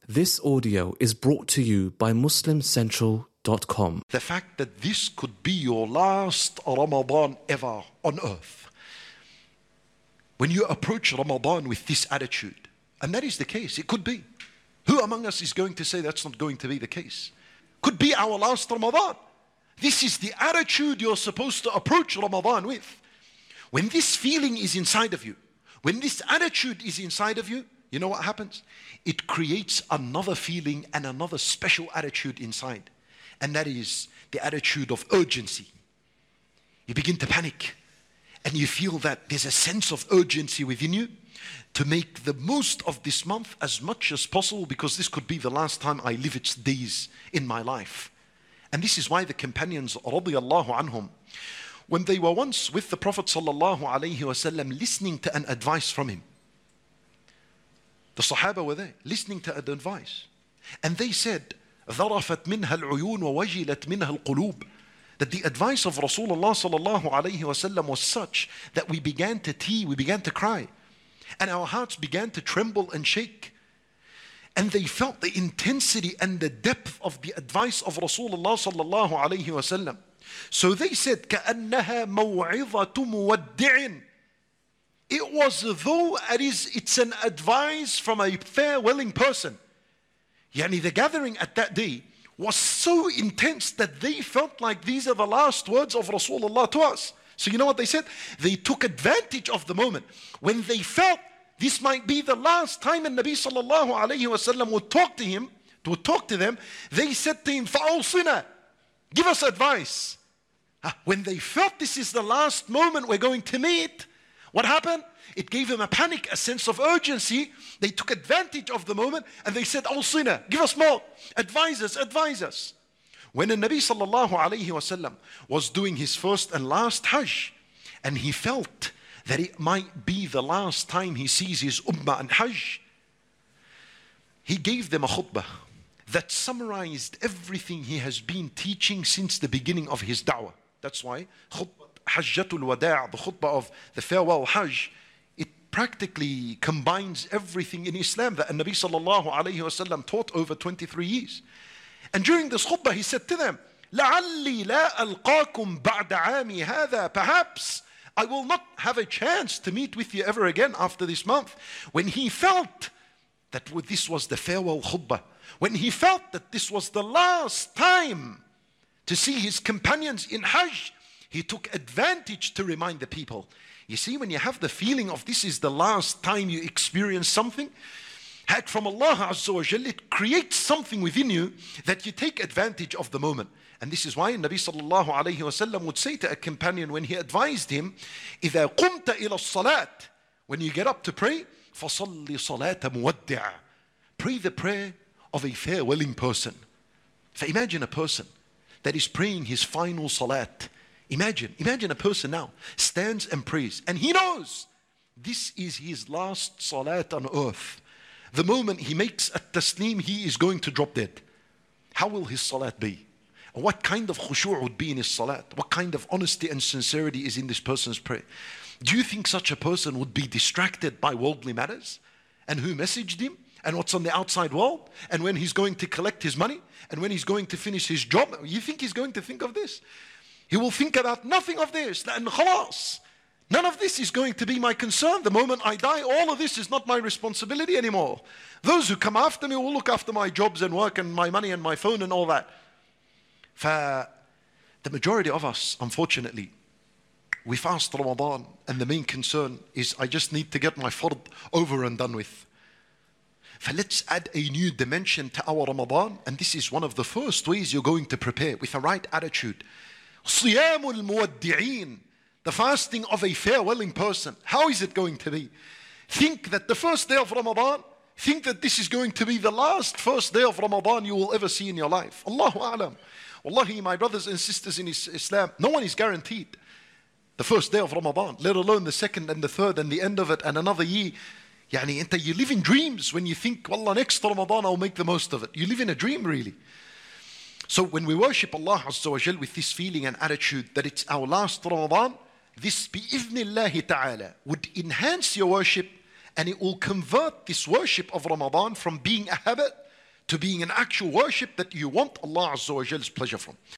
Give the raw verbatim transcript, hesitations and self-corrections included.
This audio is brought to you by Muslim Central dot com. The fact that this could be your last Ramadan ever on earth. When you approach Ramadan with this attitude, and that is the case, it could be. Who among us is going to say that's not going to be the case? Could be our last Ramadan. This is the attitude you're supposed to approach Ramadan with. When this feeling is inside of you, when this attitude is inside of you, you know what happens? It creates another feeling and another special attitude inside. And that is the attitude of urgency. You begin to panic. And you feel that there's a sense of urgency within you to make the most of this month as much as possible, because this could be the last time I live its days in my life. And this is why the companions, radiyallahu anhum, when they were once with the Prophet sallallahu alaihi wasallam, listening to an advice from him, the Sahaba were there, listening to an advice. And they said, ذَرَفَتْ مِنْهَا الْعُيُونُ وَوَجِلَتْ مِنْهَا الْقُلُوبُ. That the advice of Rasulullah sallallahu alayhi wasallam was such that we began to tee, we began to cry. And our hearts began to tremble and shake. And they felt the intensity and the depth of the advice of Rasulullah sallallahu alayhi wasallam. So they said, كَأَنَّهَا مَوْعِظَةُ مُوَدِّعٍ. It was as though it is, it's an advice from a farewelling person. Yani the gathering at that day was so intense that they felt like these are the last words of Rasulullah to us. So you know what they said? They took advantage of the moment. When they felt this might be the last time the Nabi sallallahu alayhi wasallam would talk to him, would talk to them, they said to him, فَأَوْصِنَا, give us advice. When they felt this is the last moment we're going to meet, what happened? It gave them a panic, a sense of urgency. They took advantage of the moment and they said, Awsina, give us more. Advise us, advise us. When the Nabi sallallahu alayhi wasallam was doing his first and last Hajj, and he felt that it might be the last time he sees his ummah and Hajj, he gave them a khutbah that summarized everything he has been teaching since the beginning of his da'wah. That's why khutbah Hajjatul Wada', the khutbah of the farewell Hajj, it practically combines everything in Islam that Nabi sallallahu alayhi wasallam taught over twenty-three years. And during this khutbah he said to them, لَعَلِّي لَا أَلْقَاكُمْ بَعْدَ عَامِي هَذَا. Perhaps I will not have a chance to meet with you ever again after this month. When he felt that this was the farewell khutbah, when he felt that this was the last time to see his companions in Hajj, he took advantage to remind the people. You see, when you have the feeling of this is the last time you experience something, heck, from Allah Azza wa Jalla, it creates something within you that you take advantage of the moment. And this is why Nabi sallallahu alayhi wa sallam would say to a companion when he advised him, إِذَا قُمْتَ إِلَى الصَّلَاةِ, when you get up to pray, فَصَلِّ صَلَاةَ مُوَدِّعَ, pray the prayer of a farewelling person. So imagine a person that is praying his final salat. Imagine, imagine a person now stands and prays, and he knows this is his last salat on earth. The moment he makes a taslim, he is going to drop dead. How will his salat be? What kind of khushu' would be in his salat? What kind of honesty and sincerity is in this person's prayer? Do you think such a person would be distracted by worldly matters? And who messaged him? And what's on the outside world? And when he's going to collect his money? And when he's going to finish his job? You think he's going to think of this? He will think about nothing of this. And khalas, none of this is going to be my concern. The moment I die, all of this is not my responsibility anymore. Those who come after me will look after my jobs and work and my money and my phone and all that. For the majority of us, unfortunately, we fast Ramadan and the main concern is I just need to get my fard over and done with. For let's add a new dimension to our Ramadan, and this is one of the first ways you're going to prepare with the right attitude. صِيَامُ الْمُوَدِّعِينَ, the fasting of a farewelling person. How is it going to be? Think that the first day of Ramadan, think that this is going to be the last first day of Ramadan you will ever see in your life. Allahu A'lam. Wallahi, my brothers and sisters in Islam, no one is guaranteed the first day of Ramadan, let alone the second and the third and the end of it and another year. Yani, you live in dreams when you think, Wallah, next Ramadan I'll make the most of it. You live in a dream, really. So when we worship Allah Azza wa Jal with this feeling and attitude that it's our last Ramadan, this bi'ithnillahi ta'ala would enhance your worship, and it will convert this worship of Ramadan from being a habit to being an actual worship that you want Allah Azza wa Jall's pleasure from.